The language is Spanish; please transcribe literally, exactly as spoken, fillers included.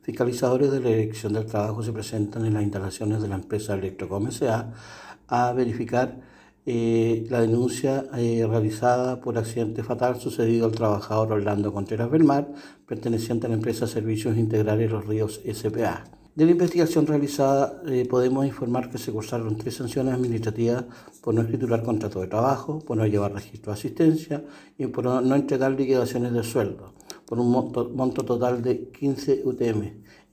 Fiscalizadores de la Dirección del Trabajo se presentan en las instalaciones de la empresa Electrocom S A a verificar eh, la denuncia eh, realizada por accidente fatal sucedido al trabajador Orlando Contreras Belmar, perteneciente a la empresa Servicios Integrales Los Ríos S P A. De la investigación realizada eh, podemos informar que se cursaron tres sanciones administrativas por no escriturar contrato de trabajo, por no llevar registro de asistencia y por no entregar liquidaciones de sueldo, por un monto, monto total de quince U T M.